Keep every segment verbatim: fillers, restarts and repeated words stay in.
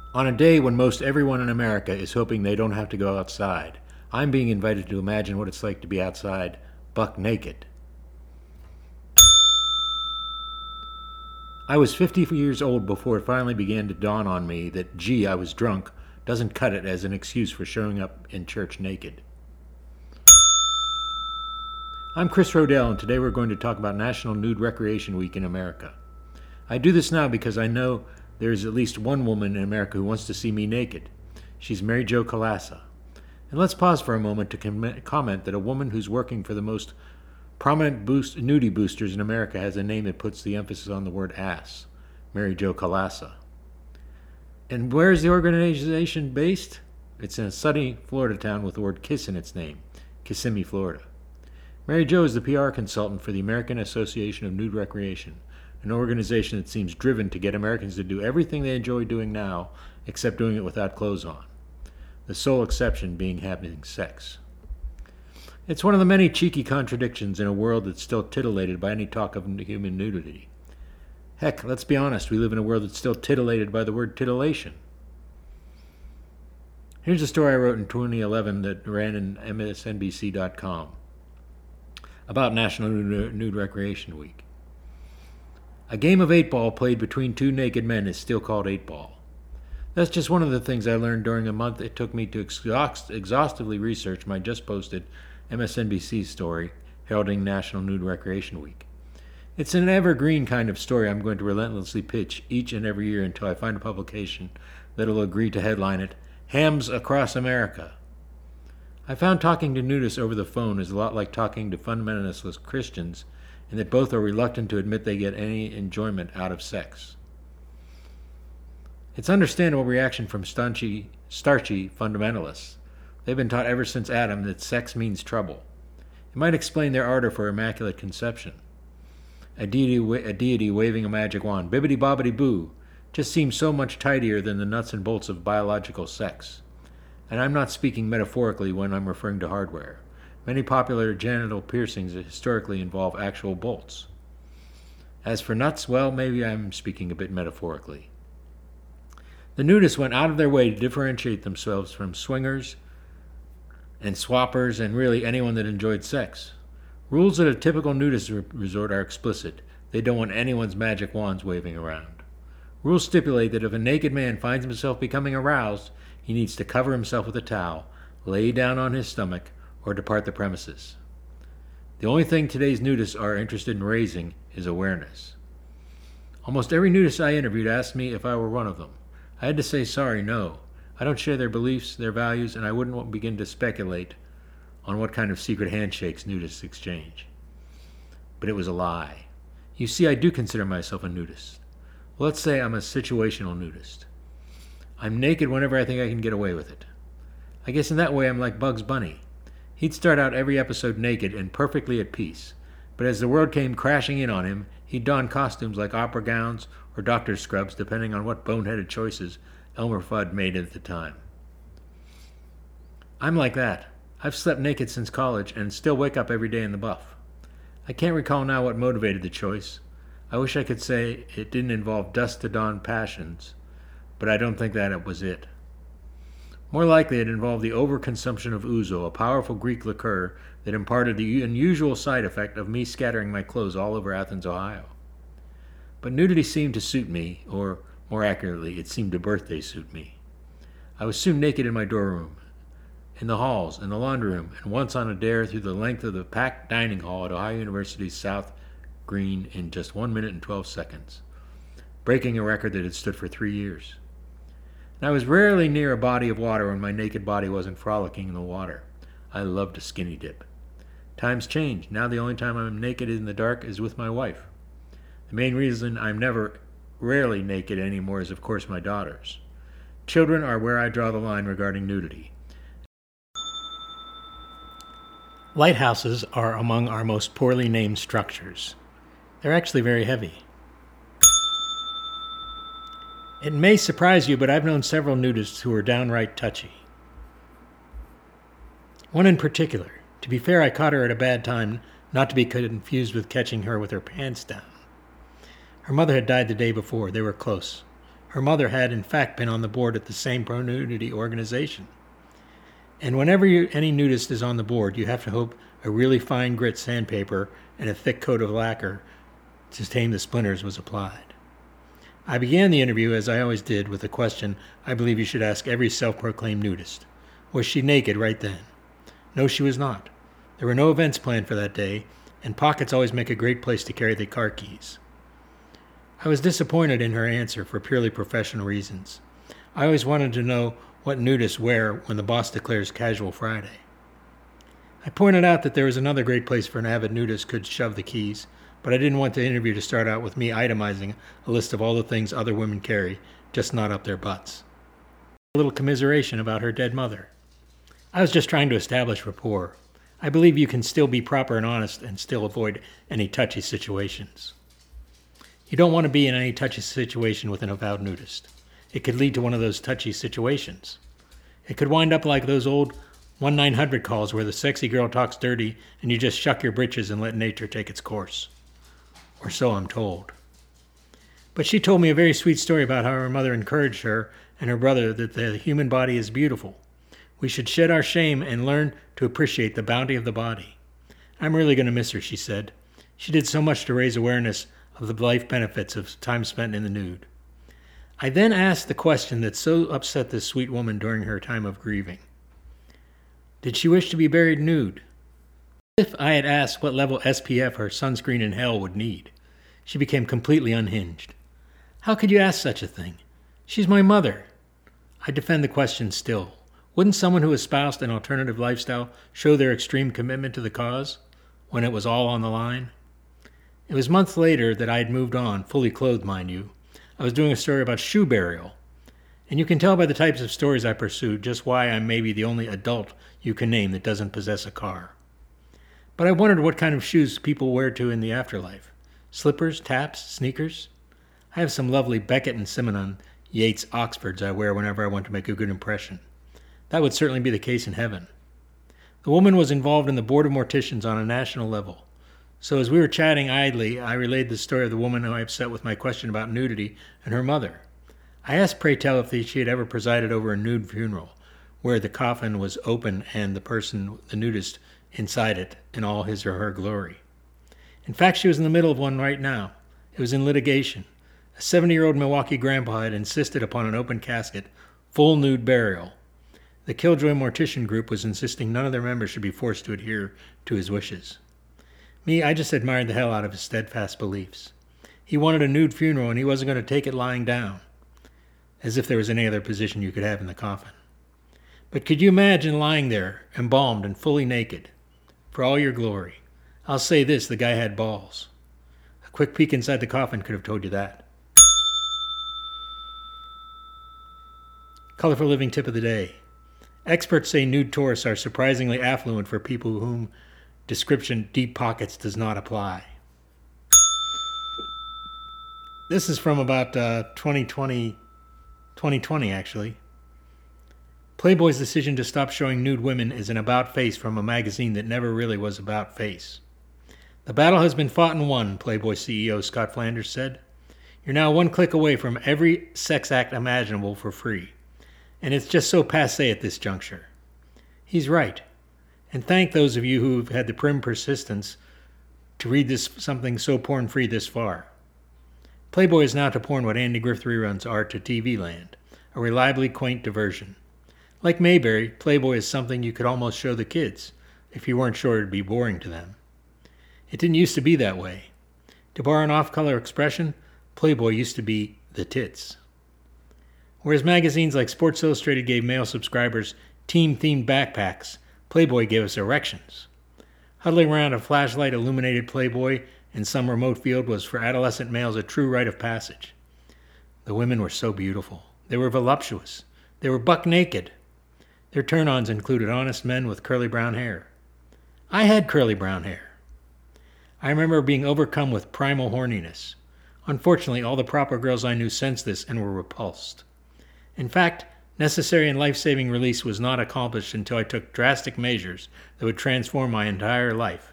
On a day when most everyone in America is hoping they don't have to go outside, I'm being invited to imagine what it's like to be outside, buck naked. I was fifty years old before it finally began to dawn on me that, gee, I was drunk, doesn't cut it as an excuse for showing up in church naked. I'm Chris Rodell, and today we're going to talk about National Nude Recreation Week in America. I do this now because I know there is at least one woman in America who wants to see me naked. She's Mary Jo Colassa. And let's pause for a moment to com- comment that a woman who's working for the most prominent boost, nudie boosters in America has a name that puts the emphasis on the word ass. Mary Jo Colassa. And where is the organization based? It's in a sunny Florida town with the word kiss in its name, Kissimmee, Florida. Mary Jo is the P R consultant for the American Association of Nude Recreation, an organization that seems driven to get Americans to do everything they enjoy doing now, except doing it without clothes on. The sole exception being having sex. It's one of the many cheeky contradictions in a world that's still titillated by any talk of human nudity. Heck, let's be honest, we live in a world that's still titillated by the word titillation. Here's a story I wrote in twenty eleven that ran in M S N B C dot com about National Nude Recreation Week. A game of eight ball played between two naked men is still called eight ball. That's just one of the things I learned during a month it took me to exhaust, exhaustively research my just posted M S N B C story heralding National Nude Recreation Week. It's an evergreen kind of story I'm going to relentlessly pitch each and every year until I find a publication that'll agree to headline it, Hams Across America. I found talking to nudists over the phone is a lot like talking to fundamentalist Christians, in that both are reluctant to admit they get any enjoyment out of sex. It's understandable reaction from staunchy, starchy fundamentalists. They've been taught ever since Adam that sex means trouble. It might explain their ardor for immaculate conception. A deity, a deity waving a magic wand, bibbidi-bobbidi-boo, just seems so much tidier than the nuts and bolts of biological sex. And I'm not speaking metaphorically when I'm referring to hardware. Many popular genital piercings historically involve actual bolts. As for nuts, well, maybe I'm speaking a bit metaphorically. The nudists went out of their way to differentiate themselves from swingers and swappers and really anyone that enjoyed sex. Rules at a typical nudist resort are explicit. They don't want anyone's magic wands waving around. Rules stipulate that if a naked man finds himself becoming aroused, he needs to cover himself with a towel, lay down on his stomach, or depart the premises. The only thing today's nudists are interested in raising is awareness. Almost every nudist I interviewed asked me if I were one of them. I had to say sorry, no. I don't share their beliefs, their values, and I wouldn't begin to speculate on what kind of secret handshakes nudists exchange. But it was a lie. You see, I do consider myself a nudist. Well, let's say I'm a situational nudist. I'm naked whenever I think I can get away with it. I guess in that way I'm like Bugs Bunny. He'd start out every episode naked and perfectly at peace, but as the world came crashing in on him, he'd don costumes like opera gowns or doctor's scrubs, depending on what boneheaded choices Elmer Fudd made at the time. I'm like that. I've slept naked since college and still wake up every day in the buff. I can't recall now what motivated the choice. I wish I could say it didn't involve dusk-to-dawn passions, but I don't think that it was it. More likely it involved the overconsumption of ouzo, a powerful Greek liqueur that imparted the unusual side effect of me scattering my clothes all over Athens, Ohio. But nudity seemed to suit me, or more accurately, it seemed to birthday suit me. I was soon naked in my dorm room, in the halls, in the laundry room, and once on a dare through the length of the packed dining hall at Ohio University's South Green in just one minute and twelve seconds, breaking a record that had stood for three years. And I was rarely near a body of water when my naked body wasn't frolicking in the water. I loved a skinny dip. Times change. Now the only time I'm naked in the dark is with my wife. The main reason I'm never, rarely naked anymore is, of course, my daughters. Children are where I draw the line regarding nudity. Lighthouses are among our most poorly named structures. They're actually very heavy. It may surprise you, but I've known several nudists who are downright touchy. One in particular. To be fair, I caught her at a bad time, not to be confused with catching her with her pants down. Her mother had died the day before. They were close. Her mother had, in fact, been on the board at the same pro-nudity organization. And whenever you, any nudist is on the board, you have to hope a really fine grit sandpaper and a thick coat of lacquer to tame the splinters was applied. I began the interview, as I always did, with a question I believe you should ask every self-proclaimed nudist. Was she naked right then? No, she was not. There were no events planned for that day, and pockets always make a great place to carry the car keys. I was disappointed in her answer for purely professional reasons. I always wanted to know what nudists wear when the boss declares Casual Friday. I pointed out that there was another great place for an avid nudist could shove the keys, but I didn't want the interview to start out with me itemizing a list of all the things other women carry, just not up their butts. A little commiseration about her dead mother. I was just trying to establish rapport. I believe you can still be proper and honest and still avoid any touchy situations. You don't want to be in any touchy situation with an avowed nudist. It could lead to one of those touchy situations. It could wind up like those old one nine hundred calls where the sexy girl talks dirty and you just shuck your britches and let nature take its course. Or so I'm told. But she told me a very sweet story about how her mother encouraged her and her brother that the human body is beautiful. We should shed our shame and learn to appreciate the bounty of the body. I'm really going to miss her, she said. She did so much to raise awareness of the life benefits of time spent in the nude. I then asked the question that so upset this sweet woman during her time of grieving. Did she wish to be buried nude? If I had asked what level S P F her sunscreen in hell would need, she became completely unhinged. How could you ask such a thing? She's my mother. I defend the question still. Wouldn't someone who espoused an alternative lifestyle show their extreme commitment to the cause when it was all on the line? It was months later that I had moved on, fully clothed, mind you. I was doing a story about shoe burial. And you can tell by the types of stories I pursue just why I'm maybe the only adult you can name that doesn't possess a car. But I wondered what kind of shoes people wear to in the afterlife. Slippers, taps, sneakers? I have some lovely Beckett and Simonon Yates Oxfords I wear whenever I want to make a good impression. That would certainly be the case in heaven. The woman was involved in the Board of Morticians on a national level. So as we were chatting idly, I relayed the story of the woman who I upset with my question about nudity and her mother. I asked, pray tell, if she had ever presided over a nude funeral, where the coffin was open and the person, the nudist, inside it in all his or her glory. In fact, she was in the middle of one right now. It was in litigation. A seventy-year-old Milwaukee grandpa had insisted upon an open casket, full nude burial. The Killjoy Mortician group was insisting none of their members should be forced to adhere to his wishes. Me, I just admired the hell out of his steadfast beliefs. He wanted a nude funeral and he wasn't going to take it lying down, as if there was any other position you could have in the coffin. But could you imagine lying there, embalmed and fully naked, for all your glory? I'll say this, the guy had balls. A quick peek inside the coffin could have told you that. Colorful Living tip of the day. Experts say nude tourists are surprisingly affluent for people whom description deep pockets does not apply. This is from about uh, twenty twenty, twenty twenty actually. Playboy's decision to stop showing nude women is an about face from a magazine that never really was about face. The battle has been fought and won, Playboy C E O Scott Flanders said. You're now one click away from every sex act imaginable for free. And it's just so passé at this juncture. He's right. And thank those of you who've had the prim persistence to read this something so porn-free this far. Playboy is now to porn what Andy Griffith reruns are to T V land, a reliably quaint diversion. Like Mayberry, Playboy is something you could almost show the kids, if you weren't sure it'd be boring to them. It didn't used to be that way. To borrow an off-color expression, Playboy used to be the tits. Whereas magazines like Sports Illustrated gave male subscribers team-themed backpacks, Playboy gave us erections. Huddling around a flashlight-illuminated Playboy in some remote field was for adolescent males a true rite of passage. The women were so beautiful. They were voluptuous. They were buck naked. Their turn-ons included honest men with curly brown hair. I had curly brown hair. I remember being overcome with primal horniness. Unfortunately, all the proper girls I knew sensed this and were repulsed. In fact, necessary and life-saving release was not accomplished until I took drastic measures that would transform my entire life.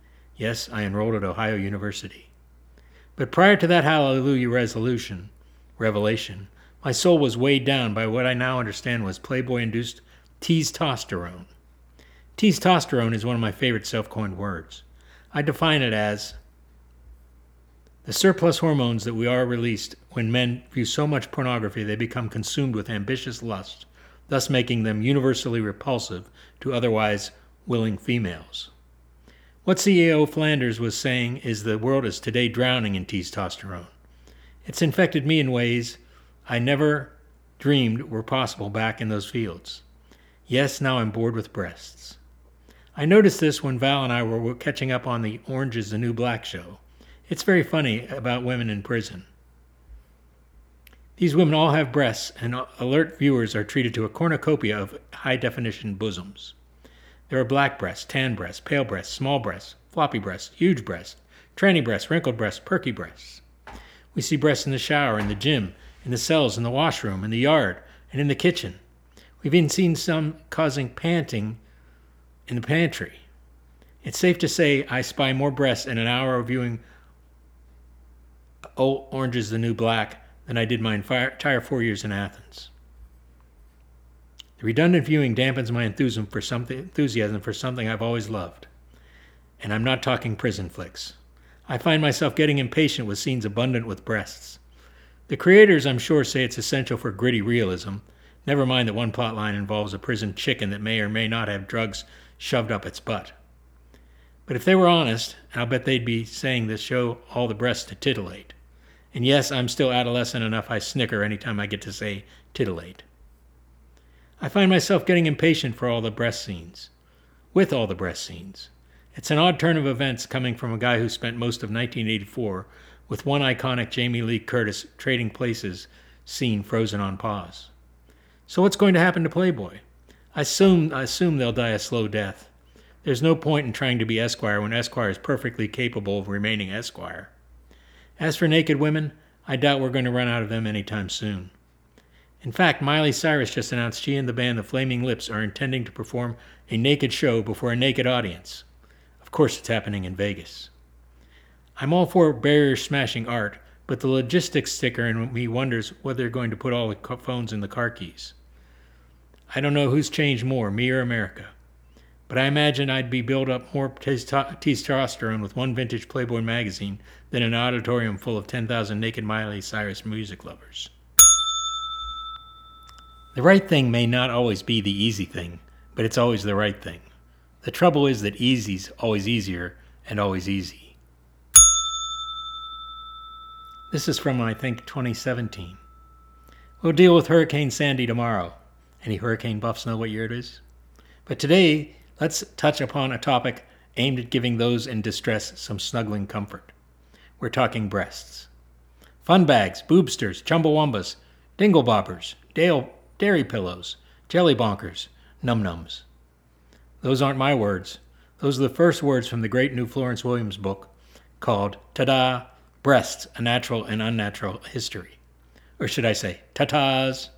Yes, I enrolled at Ohio University. But prior to that hallelujah resolution, revelation, my soul was weighed down by what I now understand was Playboy-induced testosterone. Testosterone is one of my favorite self-coined words. I define it as the surplus hormones that we are released when men view so much pornography they become consumed with ambitious lust, thus making them universally repulsive to otherwise willing females. What C E O Flanders was saying is the world is today drowning in testosterone. It's infected me in ways I never dreamed were possible back in those fields. Yes, now I'm bored with breasts. I noticed this when Val and I were catching up on the Orange is the New Black show. It's very funny about women in prison. These women all have breasts, and alert viewers are treated to a cornucopia of high-definition bosoms. There are black breasts, tan breasts, pale breasts, small breasts, floppy breasts, huge breasts, tranny breasts, wrinkled breasts, perky breasts. We see breasts in the shower, in the gym, in the cells, in the washroom, in the yard, and in the kitchen. We've even seen some causing panting in the pantry. It's safe to say I spy more breasts in an hour of viewing Oh, Orange is the New Black than I did my entire four years in Athens. The redundant viewing dampens my enthusiasm for something, enthusiasm for something I've always loved. And I'm not talking prison flicks. I find myself getting impatient with scenes abundant with breasts. The creators, I'm sure, say it's essential for gritty realism. Never mind that one plot line involves a prison chicken that may or may not have drugs shoved up its butt. But if they were honest, I'll bet they'd be saying this show all the breasts to titillate. And yes, I'm still adolescent enough I snicker anytime I get to say titillate. I find myself getting impatient for all the breast scenes. With all the breast scenes. It's an odd turn of events coming from a guy who spent most of nineteen eighty-four with one iconic Jamie Lee Curtis trading places scene frozen on pause. So what's going to happen to Playboy? I assume, I assume they'll die a slow death. There's no point in trying to be Esquire when Esquire is perfectly capable of remaining Esquire. As for naked women, I doubt we're going to run out of them anytime soon. In fact, Miley Cyrus just announced she and the band The Flaming Lips are intending to perform a naked show before a naked audience. Of course, it's happening in Vegas. I'm all for barrier-smashing art, but the logistics sticker in me wonders whether they're going to put all the phones in the car keys. I don't know who's changed more, me or America. But I imagine I'd be built up more testosterone with one vintage Playboy magazine than an auditorium full of ten thousand naked Miley Cyrus music lovers. The right thing may not always be the easy thing, but it's always the right thing. The trouble is that easy's always easier and always easy. This is from, I think, twenty seventeen. We'll deal with Hurricane Sandy tomorrow. Any hurricane buffs know what year it is? But today, let's touch upon a topic aimed at giving those in distress some snuggling comfort. We're talking breasts. Fun bags, boobsters, chumbawambas, dingleboppers, dale, dairy pillows, jelly bonkers, num-nums. Those aren't my words. Those are the first words from the great new Florence Williams book called Ta-da! Breasts, A Natural and Unnatural History. Or should I say, ta-tas!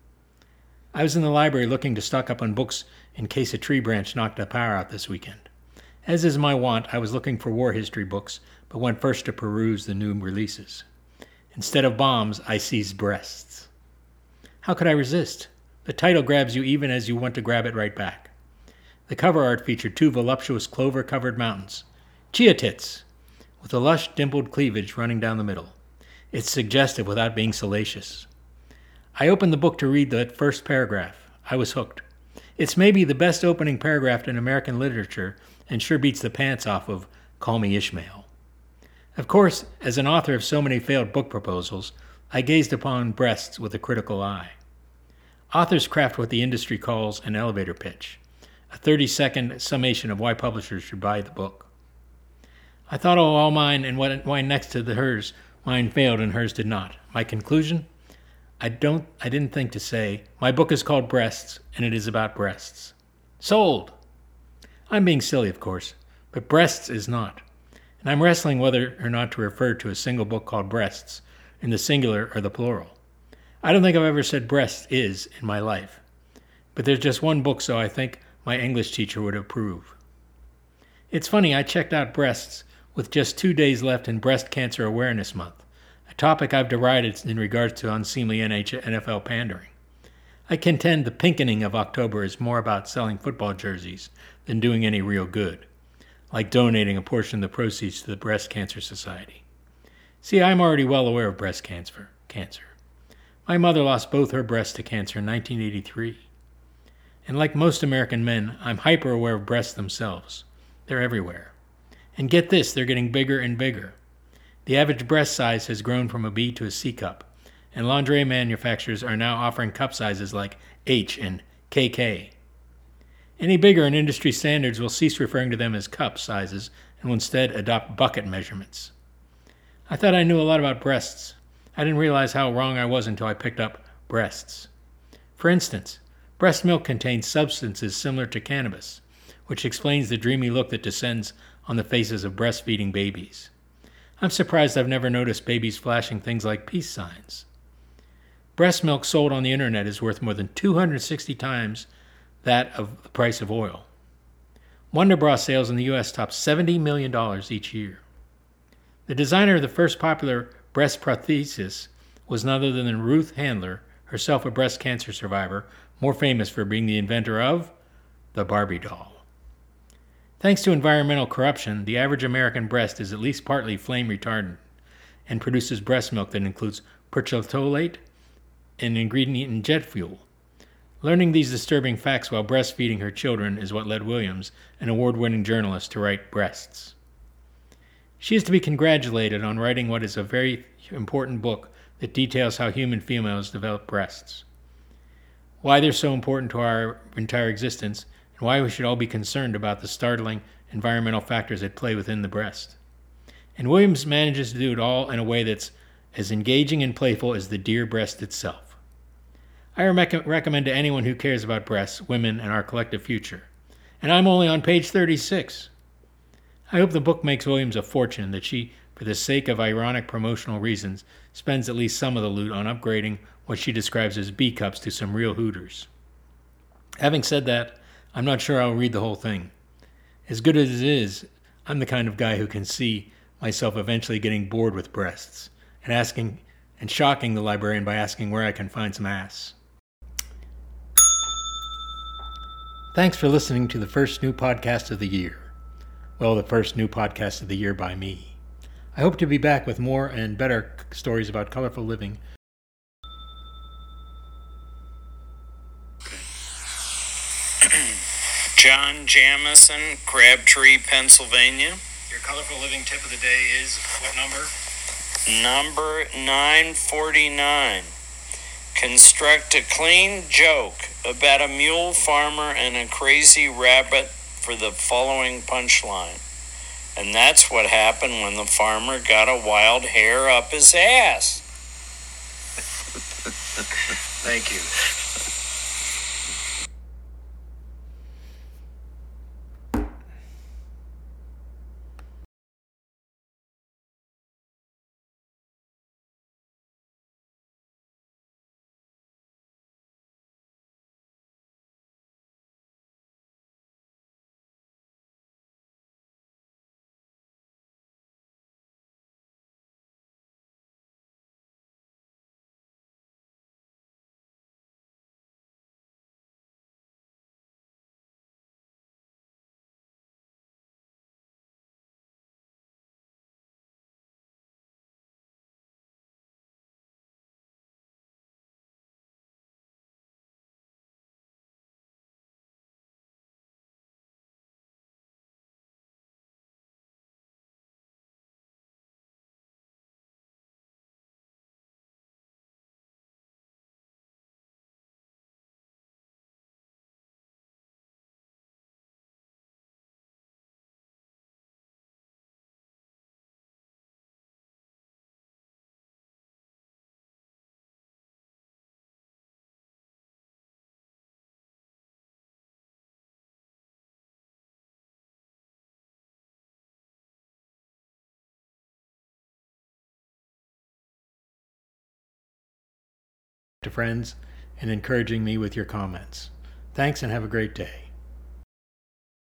I was in the library looking to stock up on books in case a tree branch knocked the power out this weekend. As is my wont, I was looking for war history books, but went first to peruse the new releases. Instead of bombs, I seized breasts. How could I resist? The title grabs you even as you want to grab it right back. The cover art featured two voluptuous clover-covered mountains, chia tits, with a lush, dimpled cleavage running down the middle. It's suggestive without being salacious. I opened the book to read the first paragraph. I was hooked. It's maybe the best opening paragraph in American literature and sure beats the pants off of Call Me Ishmael. Of course, as an author of so many failed book proposals, I gazed upon breasts with a critical eye. Authors craft what the industry calls an elevator pitch, a thirty-second summation of why publishers should buy the book. I thought, oh, all mine, and why next to the hers, mine failed and hers did not. My conclusion? I don't. I didn't think to say, my book is called Breasts, and it is about breasts. Sold! I'm being silly, of course, but breasts is not. And I'm wrestling whether or not to refer to a single book called Breasts, in the singular or the plural. I don't think I've ever said breasts is in my life. But there's just one book, so I think my English teacher would approve. It's funny, I checked out breasts with just two days left in Breast Cancer Awareness Month, a topic I've derided in regards to unseemly N F L pandering. I contend the pinkening of October is more about selling football jerseys than doing any real good, like donating a portion of the proceeds to the Breast Cancer Society. See, I'm already well aware of breast cancer. cancer. My mother lost both her breasts to cancer in nineteen eighty-three. And like most American men, I'm hyper aware of breasts themselves. They're everywhere. And get this, they're getting bigger and bigger. The average breast size has grown from a B to a C cup, and lingerie manufacturers are now offering cup sizes like H and K K. Any bigger and industry standards will cease referring to them as cup sizes and will instead adopt bucket measurements. I thought I knew a lot about breasts. I didn't realize how wrong I was until I picked up breasts. For instance, breast milk contains substances similar to cannabis, which explains the dreamy look that descends on the faces of breastfeeding babies. I'm surprised I've never noticed babies flashing things like peace signs. Breast milk sold on the internet is worth more than two hundred sixty times that of the price of oil. Wonder Bra sales in the U S top seventy million dollars each year. The designer of the first popular breast prosthesis was none other than Ruth Handler, herself a breast cancer survivor, more famous for being the inventor of the Barbie doll. Thanks to environmental corruption, the average American breast is at least partly flame retardant and produces breast milk that includes perchlorate, an ingredient in jet fuel. Learning these disturbing facts while breastfeeding her children is what led Williams, an award-winning journalist, to write Breasts. She is to be congratulated on writing what is a very important book that details how human females develop breasts, why they're so important to our entire existence, and why we should all be concerned about the startling environmental factors at play within the breast. And Williams manages to do it all in a way that's as engaging and playful as the dear breast itself. I rec- recommend to anyone who cares about breasts, women, and our collective future. And I'm only on page thirty-six. I hope the book makes Williams a fortune that she, for the sake of ironic promotional reasons, spends at least some of the loot on upgrading what she describes as B cups to some real hooters. Having said that, I'm not sure I'll read the whole thing. As good as it is, I'm the kind of guy who can see myself eventually getting bored with breasts and asking and shocking the librarian by asking where I can find some ass. Thanks for listening to the first new podcast of the year. Well, the first new podcast of the year by me. I hope to be back with more and better stories about colorful living. John Jamison, Crabtree, Pennsylvania. Your colorful living tip of the day is what number? Number nine forty-nine. Construct a clean joke about a mule farmer and a crazy rabbit for the following punchline. And that's what happened when the farmer got a wild hair up his ass. Thank you. To friends and encouraging me with your comments. Thanks and have a great day.